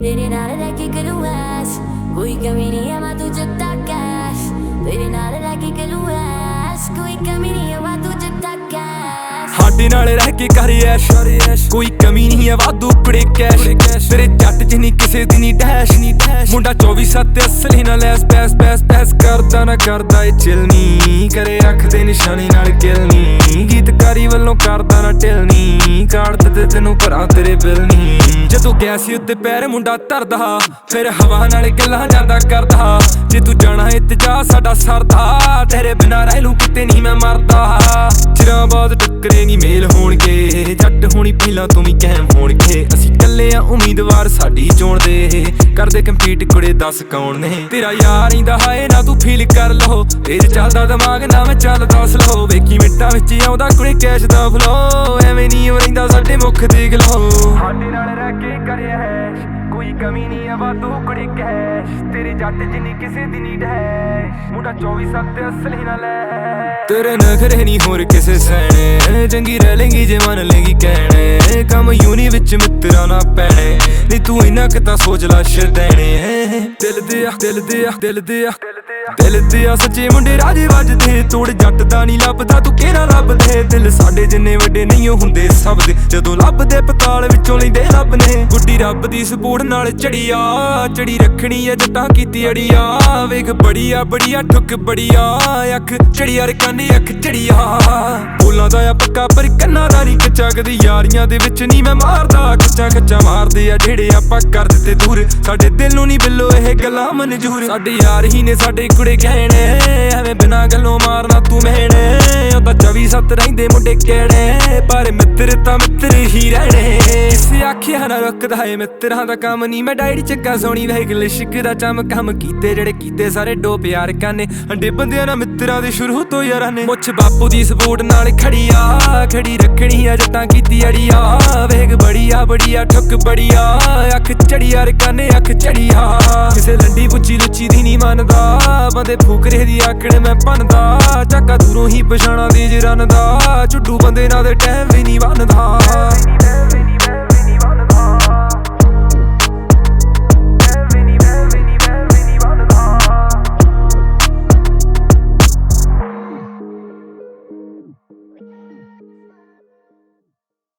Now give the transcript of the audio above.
तेरे नाल रह के करूँ ऐश, कोई कमी नहीं है मैं तुझे तक कैश। तेरे नाल रह के करूँ ऐश, कोई कमी नहीं है मैं तुझे तक कैश। ਸਾਡੇ ਨਾਲ ਰਹਿ ਕੇ ਕਰ ਐਸ਼, ਕੋਈ ਕਮੀ ਨਹੀਂ ਹੈ ਵਾਧੂ ਕੁੜੇ ਕੈਸ਼। ਤੇਰੇ ਜੱਟ ਚ ਨਹੀਂ ਕਿਸੇ ਦੀ ਨਹੀਂ ਡੈਸ਼, ਮੁੰਡਾ 24/7 ਅਸਲੀ ਨਾਲ ਲੈਸ ਪੈਸ ਪੈਸ ਪੈਸ ਕਰਦਾ ਨਾ ਕਰਦਾ ਏ ਚਿਲਨੀ ਕਰੇ ਅੱਖ ਦੇ ਨਿਸ਼ਾਨੇ ਨਾਲ ਕਿਲਨੀ ਗੀਤਕਾਰੀ ਵੱਲੋਂ ਕਰਦਾ ਨਾ ਟਿਲਨੀ ਕਾੜ ਤੇ ਤੈਨੂੰ ਭਰਾ ਤੇਰੇ ਬਿਲ ਨਹੀਂ। ਜਦੋਂ ਗਿਆ ਸੀ ਉੱਤੇ ਪੈਰ ਮੁੰਡਾ ਧਰਦਾ ਫਿਰ ਹਵਾ ਨਾਲ ਗੱਲਾਂ ਜਾਂਦਾ ਕਰਦਾ ਜੇ ਤੂੰ ਜਾਣਾ ਏ ਤੇ ਜਾ ਸਾਡਾ ਸਰਦਾ ਤੇਰੇ ਬਿਨਾਂ ਰਹਿ ਲੂੰ ਕਿਤੇ ਨਹੀਂ ਮੈਂ ਮਰਦਾ। ਚਿਰਾਂ ਬਾਅਦ ਟੱਕਰੇ ਨੀ ਮੇਲ ਹੋਣਗੇ ਜੱਟ ਹੋਣੀ ਪਹਿਲਾਂ ਤੂੰ ਵੀ ਕਹਿਮ ਹੋਣਗੇ ਅਸੀਂ ਕੱਲੇ ਆ ਉਮੀਦਵਾਰ ਸਾਡੀ ਚੋਣ ਦੇ ਕਰਦੇ ਕੰਪੀਟ ਕੁੜੇ ਦੱਸ ਕੌਣ ਨੇ ਤੇਰਾ ਯਾਰ ਇੰਦਾ ਹਾਏ ਨਾ ਤੂੰ ਫੀਲ ਕਰ ਲਓ ਤੇਜ ਚੱਲਦਾ ਦਿਮਾਗ ਨਾ ਮੈਂ ਚੱਲਦਾ ਸਲੋ ਵੇਖੀ ਮਿੰਟਾਂ ਵਿੱਚ ਆਉਂਦਾ ਕੁੜੇ ਕੈਸ਼ ਦਾ ਫਲੋ ਐਵੇਂ ਨਹੀਂ ਰਹਿੰਦਾ ਸਾਡੇ ਮੁੱਖ ਦੇਖ ਲਓ। ਸਾਡੇ ਨਾਲ ਰਹਿ ਕੇ ਕਰਿਆ ਹੈ ਕੋਈ ਕਮੀ ਨਹੀਂ ਆ ਵਾਧੂ ਕੁੜੇ ਕੈਸ਼ ਤੇਰੇ ਜੱਟ ਜਿੰਨੀ ਕਿਸੇ ਦੀ ਨੀ ਡੈਸ਼ ਮੁੰਡਾ 24/7 ਅਸਲੀ ਨਾਲ ਲੈ ਤੇਰੇ ਨਖਰੇ ਨਹੀਂ ਹੋਰ ਕਿਸੇ ਸਹਿਣੇ ਚੰਗੀ ਰਹਿ ਲੇਂਗੀ ਜੇ ਮੰਨ ਲੇਂਗੀ ਕਹਿਣੇ ਕੰਮ ਯੂਨੀ ਵਿੱਚ ਮਿੱਤਰਾਂ ਨਾ ਪੈਣੇ ਨਹੀਂ ਤੂੰ ਇੰਨਾ ਕਿ ਤਾਂ ਸੋਚ ਲਾ ਸ਼ਰਦੈਣੇ ਦਿਲ ਦੇ ਆ ਦਿਲ ਦੇ ਆ ਦਿਲ ਦੇ ਆ ਦਿਲ ਦੇ ਆ ਸੱਚੇ ਮੁੰਡੇ ਰਾਜੇ ਵੱਜਦੇ ਤੋੜ ਜੱਟ ਦਾ ਨਹੀਂ ਲੱਭਦਾ ਤੂੰ ਕਿਹੜਾ ਲੱਭਦੇ ਦਿਲ ਸਾਡੇ ਜਿੰਨੇ ਵੱਡੇ ਨਹੀਂ ਹੁੰਦੇ ਸਭ ਦੇ ਜਦੋਂ ਲੱਭਦੇ ਪਤਾਲ ਵਿੱਚੋਂ ਲੈਂਦੇ ਰੱਬ ਨੇ ਗੁੱਡੀ ਰੱਬ ਦੀ ਸਪੋਰਟ ਨਾਲ ਚੜੀ ਰੱਖਣੀ ਆ ਜੱਟਾਂ ਕੀਤੀ ਅੜੀਆ ਵੇਖ ਬੜੀਆ ਠੁੱਕ ਬੜੀਆ ਅੱਖ ਚੜੀਆ ਰਕਾਨੇ ਅੱਖ ਚੜੀਆ ਬੋਲਾਂ ਦਾ ਆ ਪੱਕਾ ਪਰ ਕੰਨਾਂ ਦਾ ਨਹੀਂ ਕੱਚਾ ਕਦੀ ਯਾਰੀਆਂ ਦੇ ਵਿੱਚ ਨਹੀਂ ਮੈਂ ਮਾਰਦਾ ਕੱਚਾ ਮਾਰਦੇ ਆ ਜਿਹੜੇ ਆਪਾਂ ਕਰ ਦਿੱਤੇ ਦੂਰ ਸਾਡੇ ਦਿਲ ਨੂੰ ਨਹੀਂ ਬਿੱਲੋ ਇਹ ਗੱਲਾਂ ਮਨਜ਼ੂਰ ਸਾਡੇ ਯਾਰ ਹੀ ਨੇ ਸਾਡੇ ਕੁੜੇ ਕਹਿਣੇ ਐਵੇਂ ਬਿਨਾਂ ਗੱਲੋਂ ਮਾਰਨਾ ਤੂੰ ਮਹਿਣੇ ਉਹ ਤਾਂ 24/7 ਰਹਿੰਦੇ ਮੁੰਡੇ ਕਿਹੜੇ ਪਰ ਮਿੱਤਰ ਤਾਂ ਮਿੱਤਰ ਹੀ ਰਹਿਣੇ ਇਸੇ ਆਖਿਆ ਨਾ ਰੁਕਦਾ ਏ ਮਿੱਤਰਾਂ ਦਾ ਕੰਮ ਨਹੀਂ ਮੈਂ ਡਾਇਰੀ ਚੱਕਾ ਸੋਣੀ ਵੇਖ ਲਿਸ਼ਕ ਦਾ ਕੰਮ ਕੀਤੇ ਜਿਹੜੇ ਕੀਤੇ ਸਾਰੇ ਡੋ ਪਿਆਰ ਕਾਨੇ ਹੰਡੇ ਬੰਦਿਆਂ ਨਾਲ ਮਿੱਤਰਾਂ ਦੇ ਸ਼ੁਰੂ ਤੋਂ ਯਾਰਾਂ ਨੇ ਮੁੱਛ ਬਾਪੂ ਦੀ ਸਪੋਰਟ ਨਾਲ ਖੜੀ ਰੱਖਣੀ ਆ ਜੱਟਾਂ ਕੀਤੀ ਅੜੀਆ ਵੇਖ ਬੜੀਆ ਠੁੱਕ ਬੜੀਆ ਅੱਖ ਚੜੀਆ ਰਕਾਨੇ ਅੱਖ ਚੜੀਆ ਕਿਸੇ ਲੰਡੀ ਪੁੱਚੀ ਲੁੱਚੀ ਦੀ ਨਹੀਂ ਮੰਨਦਾ ਬੰਦੇ ਫੂਕਰੇ ਦੀ ਆਕੜ ਮੈਂ ਭੰਨਦਾ ਚੱਕਾ ਦੂਰੋਂ ਹੀ ਪਛਾਣਾ ਦੀ ਜਰਨ ਦਾ ਝੁੱਡੂ ਬੰਦੇ ਨਾਲ ਦੇ ਟਾਈਮ ਵੀ ਨਹੀਂ ਬਣਦਾ।